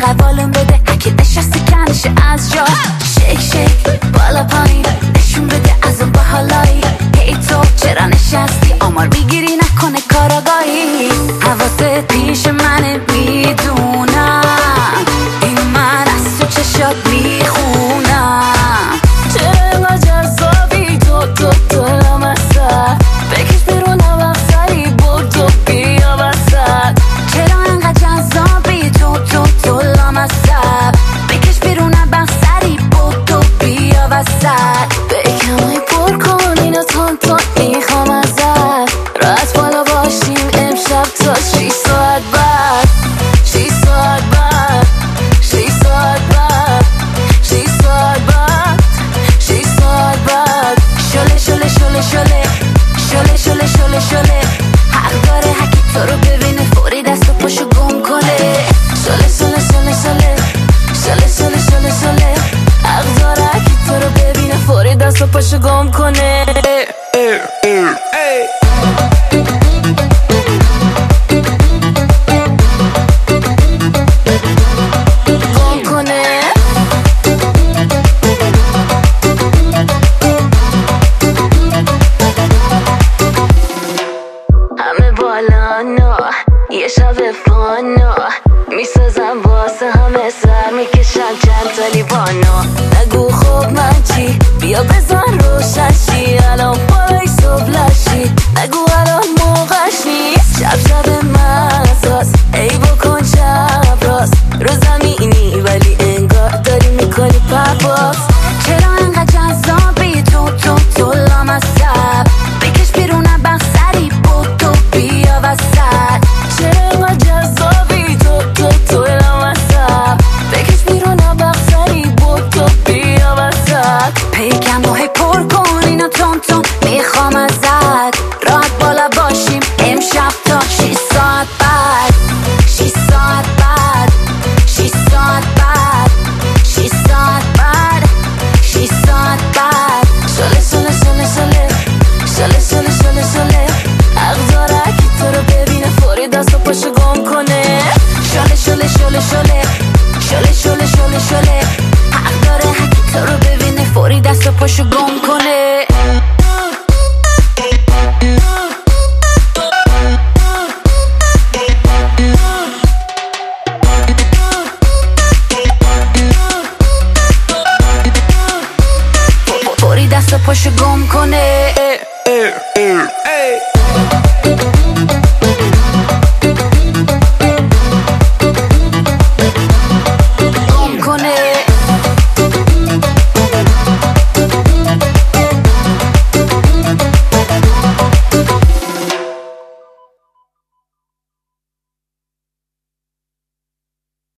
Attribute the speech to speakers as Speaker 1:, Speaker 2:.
Speaker 1: احوالم بده اگه نشستی کنشه از جا شیک شیک بالا پایین نشون بده از اون باحالایی هی تو چرا نشستی آمار میگیری نکنه کاراگاهی حواست پیش منه میدونم این من از تو چشات میخونم چرا اینقدر جذابی تو لامصب بکش بیرون هم سری بردو بیا وسط چرا اینقدر جذابی تو لامصب بکش بیرون هم سری بردو بیا وسط به کمای پر کن اینو تون میخوام ازت راحت بالا باشیم امشب تا 6 ساعت بعد 6 ساعت بعد 6 ساعت بعد 6 ساعت بعد 6 ساعت بعد شله شله شله شله شله شله شله شله حق داره هکی تو رو ببینه فوری دست و پاشو گم کنه شله شله شله شله شله شله شله شله حق داره هکی تو رو ببینه فوری دست و پاشو گم کنه یه شب فانو میسازم واسه همه سر میکشم چند تا لیوانو نگو خب من چی بیا بزن روشن شی الان بالای صبح لشی نگو الان موقعش نیست شب مساس ای بکن شب راست رو زمینی ولی انگار داری میکنی پرواز چرا انقدر جذابی تو لامصب بکش بیرونم بخسری بودو بیا وسط چرا اینقدر جذابی تو لامصب بکش بیرونم بخسری بودو بیا وسط پیکم و هی پر کن اینو تون میخوام ازت راحت بالا باشیم امشب تا 6 ساعت بعد 6 ساعت بعد 6 ساعت بعد 6 ساعت بعد 6 ساعت بعد شله شله شله شله شله شله شله شله حق داره اگه تو رو ببینه فوری دست و پاشو گم کنه شله شله شله شله شله شله شله شله حق داره اگه تو رو ببینه فوری دست و پاشو گم کنه